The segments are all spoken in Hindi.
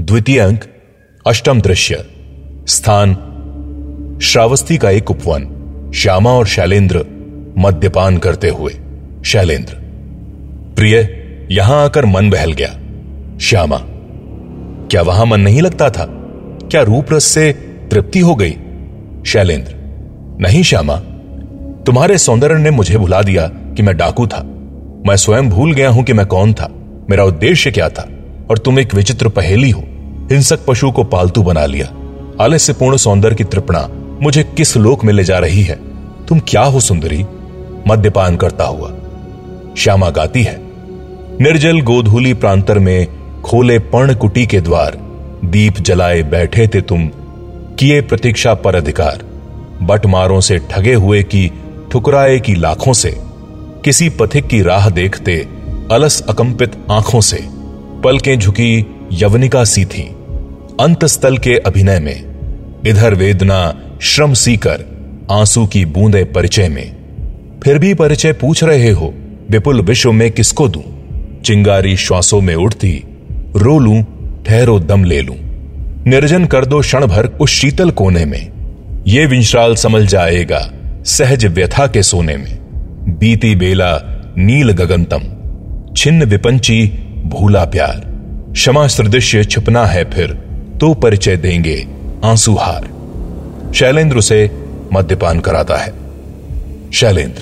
द्वितीय अंक, अष्टम दृश्य। स्थान श्रावस्ती का एक उपवन। श्यामा और शैलेंद्र मद्यपान करते हुए। शैलेंद्र: प्रिय, यहां आकर मन बहल गया। श्यामा: क्या वहां मन नहीं लगता था? क्या रूप रस से तृप्ति हो गई? शैलेंद्र: नहीं श्यामा, तुम्हारे सौंदर्य ने मुझे भुला दिया कि मैं डाकू था। मैं स्वयं भूल गया हूं कि मैं कौन था, मेरा उद्देश्य क्या था। और तुम एक विचित्र पहेली हो। हिंसक पशु को पालतू बना लिया। आलस्यपूर्ण सौंदर्य की तृपणा मुझे किस लोक में ले जा रही है? तुम क्या हो सुंदरी? मद्यपान करता हुआ श्यामा गाती है। निर्जल गोधूली प्रांतर में खोले पर्ण कुटी के द्वार, दीप जलाए बैठे थे तुम, किए प्रतीक्षा पर अधिकार। बटमारों से ठगे हुए की ठुकराए की लाखों से, किसी पथिक की राह देखते अलस अकंपित आंखों से। पलकें झुकी यवनिका सी थी अंतस्थल के अभिनय में। इधर वेदना श्रम सीकर आंसू की बूंदे परिचय में। फिर भी परिचय पूछ रहे हो, विपुल विश्व में किसको दूं? चिंगारी श्वासों में उठती, रो लूं ठहरो दम ले लूं। निर्जन कर दो क्षण भर उस शीतल कोने में। ये विंश्राल समझ जाएगा सहज व्यथा के सोने में। बीती बेला नील गगनतम, छिन्न विपंची भूला प्यार। क्षमा सदृश्य छिपना है फिर, तो परिचय देंगे आंसुहार। शैलेंद्र उसे मद्यपान कराता है। शैलेंद्र: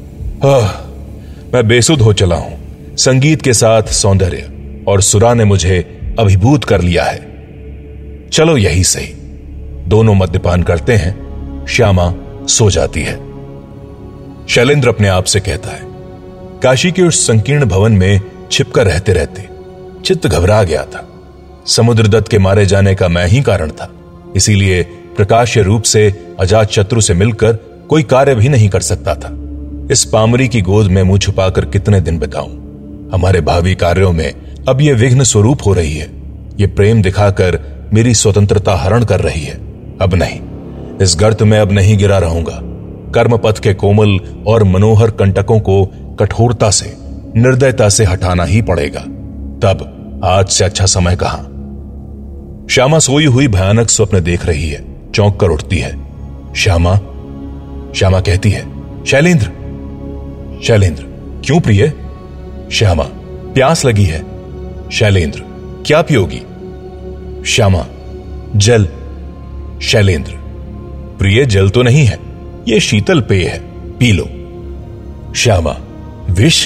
मैं बेसुध हो चला हूं। संगीत के साथ सौंदर्य और सुरा ने मुझे अभिभूत कर लिया है। चलो यही सही। दोनों मद्यपान करते हैं। श्यामा सो जाती है। शैलेंद्र अपने आप से कहता है, काशी के उस संकीर्ण भवन में छिपकर रहते रहते चित्त घबरा गया था। समुद्रदत्त के मारे जाने का मैं ही कारण था। इसीलिए प्रकाश्य रूप से अजात शत्रु से मिलकर कोई कार्य भी नहीं कर सकता था। इस पामरी की गोद में मुंह छुपाकर कितने दिन बिताऊं? हमारे भावी कार्यों में अब यह विघ्न स्वरूप हो रही है। ये प्रेम दिखाकर मेरी स्वतंत्रता हरण कर रही है। अब नहीं, इस गर्त में अब नहीं गिरा रहूंगा। कर्मपथ के कोमल और मनोहर कंटकों को कठोरता से, निर्दयता से हटाना ही पड़ेगा। तब आज से अच्छा समय कहां? श्यामा सोई हुई भयानक स्वप्न देख रही है। चौंक कर उठती है। श्यामा श्यामा कहती है, शैलेंद्र। शैलेंद्र: क्यों प्रिय? श्यामा: प्यास लगी है। शैलेंद्र: क्या पियोगी? श्यामा: जल। शैलेंद्र: प्रिय, जल तो नहीं है, यह शीतल पेय है, पी लो। श्यामा: विष?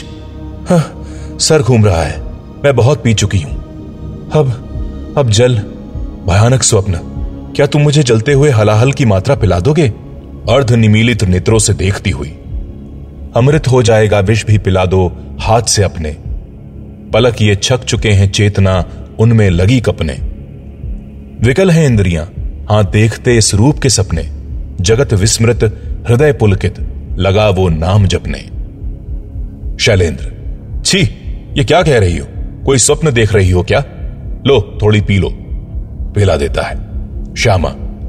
सर घूम रहा है, मैं बहुत पी चुकी हूं। अब जल। भयानक स्वप्न। क्या तुम मुझे जलते हुए हलाहल की मात्रा पिला दोगे? अर्ध निमीलित नेत्रों से देखती हुई। अमृत हो जाएगा, विष भी पिला दो हाथ से अपने। पलक ये छक चुके हैं, चेतना उनमें लगी कपने। विकल हैं इंद्रियां, हां देखते इस रूप के सपने। जगत विस्मृत, हृदय पुलकित, लगा वो नाम जपने। शैलेंद्र: छी, ये क्या कह रही हो? कोई स्वप्न देख रही हो क्या? लो थोड़ी पी लो। पिला देता है। श्यामा: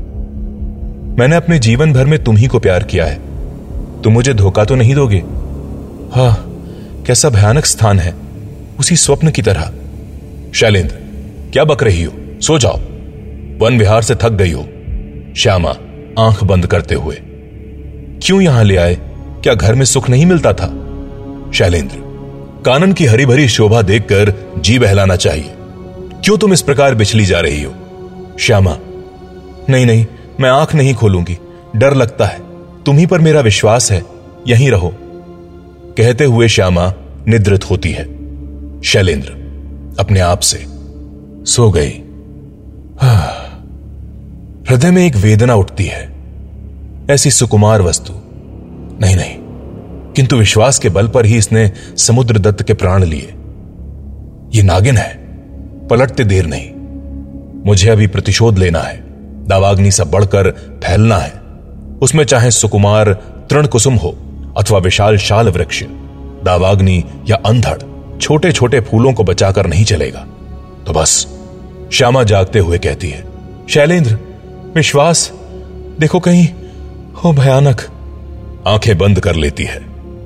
मैंने अपने जीवन भर में तुम ही को प्यार किया है। तुम मुझे धोखा तो नहीं दोगे? हाँ, कैसा भयानक स्थान है, उसी स्वप्न की तरह। शैलेंद्र: क्या बक रही हो? सो जाओ, वन विहार से थक गई हो। श्यामा आंख बंद करते हुए: क्यों यहां ले आए? क्या घर में सुख नहीं मिलता था? शैलेंद्र: कानन की हरी भरी शोभा देखकर जी बहलाना चाहिए। क्यों तुम इस प्रकार बिछली जा रही हो? श्यामा: नहीं, मैं आंख नहीं खोलूंगी, डर लगता है। तुम ही पर मेरा विश्वास है, यहीं रहो। कहते हुए श्यामा निद्रित होती है। शैलेंद्र अपने आप से: सो गई। हृदय में एक वेदना उठती है। ऐसी सुकुमार वस्तु नहीं, किंतु विश्वास के बल पर ही इसने समुद्रदत्त के प्राण लिए। ये नागिन है, पलटते देर नहीं। मुझे अभी प्रतिशोध लेना है। दावाग्नि से बढ़कर फैलना है। उसमें चाहे सुकुमार तृण कुसुम हो अथवा विशाल शाल वृक्ष, दावाग्नि या अंधड़ छोटे छोटे फूलों को बचाकर नहीं चलेगा। तो बस। श्यामा जागते हुए कहती है, शैलेंद्र विश्वास देखो कहीं हो भयानक। आंखें बंद कर लेती है।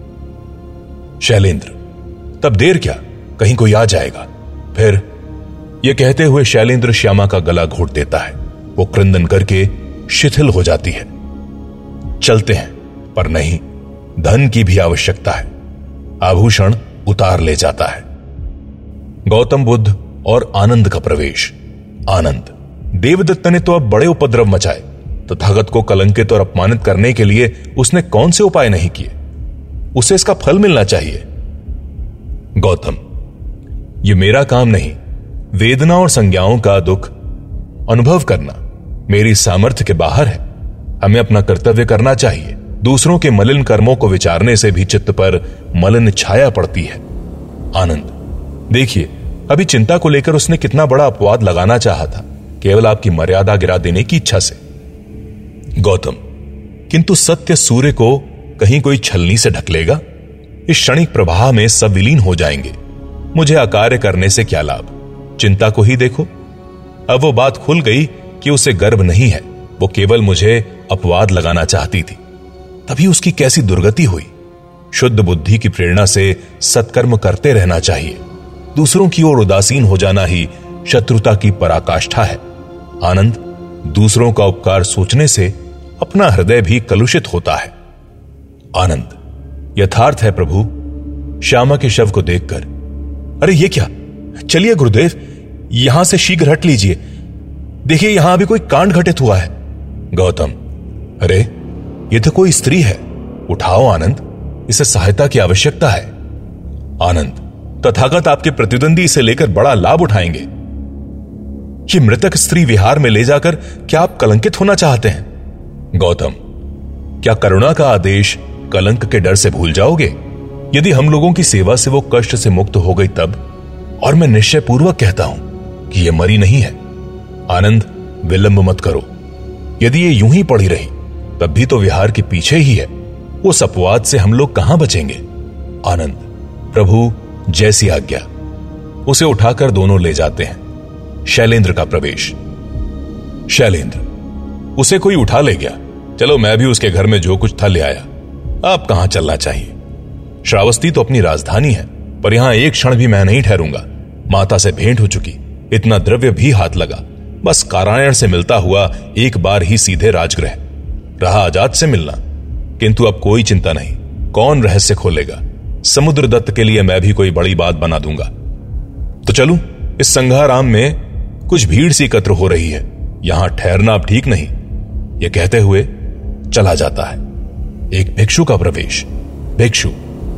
शैलेंद्र: तब देर क्या, कहीं कोई आ जाएगा। यह कहते हुए शैलेंद्र श्यामा का गला घोट देता है। वो क्रंदन करके शिथिल हो जाती है। चलते हैं, पर नहीं, धन की भी आवश्यकता है। आभूषण उतार ले जाता है। गौतम बुद्ध और आनंद का प्रवेश। आनंद, देवदत्त ने तो अब बड़े उपद्रव मचाए। तथागत को कलंकित और अपमानित करने के लिए उसने कौन से उपाय नहीं किए? उसे इसका फल मिलना चाहिए। गौतम, यह मेरा काम नहीं। वेदना और संज्ञाओं का दुख अनुभव करना मेरी सामर्थ्य के बाहर है। हमें अपना कर्तव्य करना चाहिए। दूसरों के मलिन कर्मों को विचारने से भी चित्त पर मलिन छाया पड़ती है। आनंद, देखिए, अभी चिंता को लेकर उसने कितना बड़ा अपवाद लगाना चाहा था, केवल आपकी मर्यादा गिरा देने की इच्छा से। गौतम, किंतु सत्य सूर्य को कहीं कोई छलनी से ढक लेगा? इस क्षणिक प्रवाह में सब विलीन हो जाएंगे। मुझे अकार्य करने से क्या लाभ? चिंता को ही देखो। अब वो बात खुल गई कि उसे गर्व नहीं है, वो केवल मुझे अपवाद लगाना चाहती थी। तभी उसकी कैसी दुर्गति हुई। शुद्ध बुद्धि की प्रेरणा से सत्कर्म करते रहना चाहिए। दूसरों की ओर उदासीन हो जाना ही शत्रुता की पराकाष्ठा है। आनंद, दूसरों का उपकार सोचने से अपना हृदय भी कलुषित होता है। आनंद, यथार्थ है प्रभु। श्यामा के शव को देखकर, अरे ये क्या? चलिए गुरुदेव, यहां से शीघ्र हट लीजिए। देखिए, यहां अभी कोई कांड घटित हुआ है। गौतम, अरे ये तो कोई स्त्री है। उठाओ आनंद, इसे सहायता की आवश्यकता है। आनंद, तथागत आपके प्रतिद्वंदी इसे लेकर बड़ा लाभ उठाएंगे। ये मृतक स्त्री विहार में ले जाकर क्या आप कलंकित होना चाहते हैं? गौतम, क्या करुणा का आदेश कलंक के डर से भूल जाओगे? यदि हम लोगों की सेवा से वो कष्ट से मुक्त हो गई तब। और मैं निश्चय पूर्वक कहता हूं कि यह मरी नहीं है। आनंद, विलंब मत करो। यदि ये यूं ही पड़ी रही तब भी तो विहार के पीछे ही है। उस अपवाद से हम लोग कहां बचेंगे? आनंद, प्रभु जैसी आज्ञा। उसे उठाकर दोनों ले जाते हैं। शैलेंद्र का प्रवेश। शैलेंद्र, उसे कोई उठा ले गया। चलो, मैं भी उसके घर में जो कुछ था ले आया। आप कहां चलना चाहिए? श्रावस्ती तो अपनी राजधानी है, पर यहां एक क्षण भी मैं नहीं ठहरूंगा। माता से भेंट हो चुकी, इतना द्रव्य भी हाथ लगा। बस कारायण से मिलता हुआ एक बार ही सीधे राजगृह। रहा आजाद से मिलना, किंतु अब कोई चिंता नहीं। कौन रहस्य खोलेगा? समुद्र दत्त के लिए मैं भी कोई बड़ी बात बना दूंगा। तो चलूं, इस संघाराम में कुछ भीड़ सी एकत्र हो रही है, यहां ठहरना अब ठीक नहीं। यह कहते हुए चला जाता है। एक भिक्षु का प्रवेश। भिक्षु,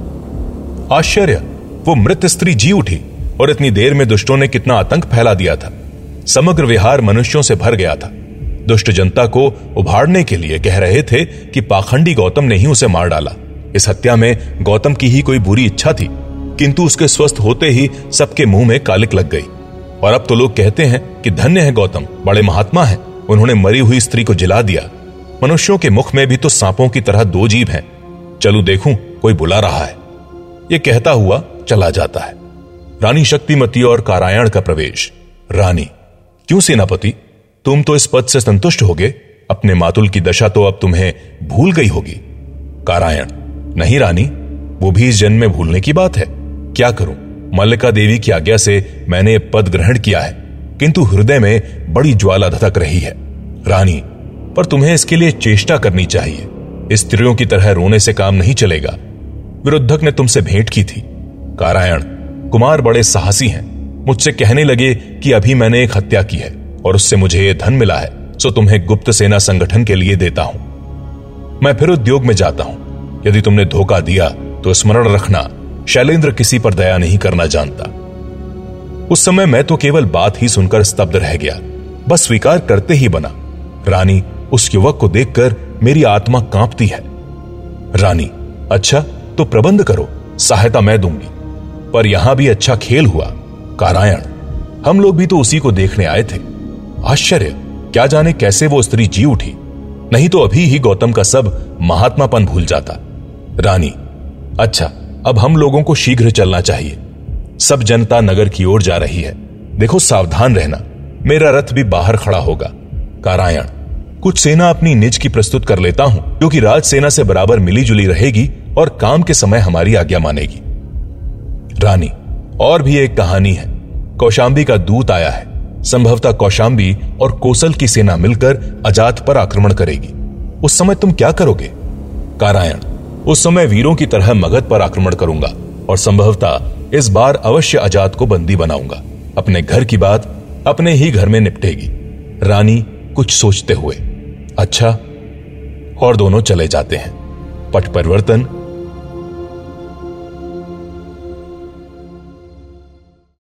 आश्चर्य, वो मृत स्त्री जी उठी और इतनी देर में दुष्टों ने कितना आतंक फैला दिया था। समग्र विहार मनुष्यों से भर गया था। दुष्ट जनता को उभारने के लिए कह रहे थे कि पाखंडी गौतम ने ही उसे मार डाला। इस हत्या में गौतम की ही कोई बुरी इच्छा थी, किंतु उसके स्वस्थ होते ही सबके मुंह में कालिक लग गई। और अब तो लोग कहते हैं कि धन्य है गौतम, बड़े महात्मा हैं, उन्होंने मरी हुई स्त्री को जिला दिया। मनुष्यों के मुख में भी तो सांपों की तरह दो जीभ हैं। चलूं देखूं, कोई बुला रहा है। यह कहता हुआ चला जाता है। रानी शक्तिमती और कारायण का प्रवेश। रानी, क्यों सेनापति, तुम तो इस पद से संतुष्ट होगे। अपने मातुल की दशा तो अब तुम्हें भूल गई होगी। कारायण, नहीं रानी, वो भी इस जन्म में भूलने की बात है। क्या करूं, मल्लिका देवी की आज्ञा से मैंने पद ग्रहण किया है, किंतु हृदय में बड़ी ज्वाला धधक रही है। रानी, पर तुम्हें इसके लिए चेष्टा करनी चाहिए। स्त्रियों की तरह रोने से काम नहीं चलेगा। विरुद्धक ने तुमसे भेंट की थी। कारायण, कुमार बड़े साहसी हैं। मुझसे कहने लगे कि अभी मैंने एक हत्या की है और उससे मुझे यह धन मिला है, सो तुम्हें गुप्त सेना संगठन के लिए देता हूं। मैं फिर उद्योग में जाता हूं। यदि तुमने धोखा दिया तो स्मरण रखना, शैलेंद्र किसी पर दया नहीं करना जानता। उस समय मैं तो केवल बात ही सुनकर स्तब्ध रह गया, बस स्वीकार करते ही बना। रानी, उस युवक को देखकर मेरी आत्मा कांपती है। रानी, अच्छा तो प्रबंध करो, सहायता मैं दूंगी। पर यहां भी अच्छा खेल हुआ। कारायण, हम लोग भी तो उसी को देखने आए थे। आश्चर्य, क्या जाने कैसे वो स्त्री जी उठी, नहीं तो अभी ही गौतम का सब महात्मापन भूल जाता। रानी, अच्छा, अब हम लोगों को शीघ्र चलना चाहिए। सब जनता नगर की ओर जा रही है। देखो, सावधान रहना, मेरा रथ भी बाहर खड़ा होगा। कारायण, कुछ सेना अपनी निज की प्रस्तुत कर लेता हूं, क्योंकि राज सेना से बराबर मिली जुली रहेगी और काम के समय हमारी आज्ञा मानेगी। रानी, और भी एक कहानी है। कौशांबी का दूत आया है। संभवतः कौशांबी और कोसल की सेना मिलकर अजात पर आक्रमण करेगी। उस समय तुम क्या करोगे? कारायण, उस समय वीरों की तरह मगध पर आक्रमण करूंगा और संभवतः इस बार अवश्य अजात को बंदी बनाऊंगा। अपने घर की बात अपने ही घर में निपटेगी। रानी कुछ सोचते हुए, अच्छा। और दोनों चले जाते हैं। पट परिवर्तन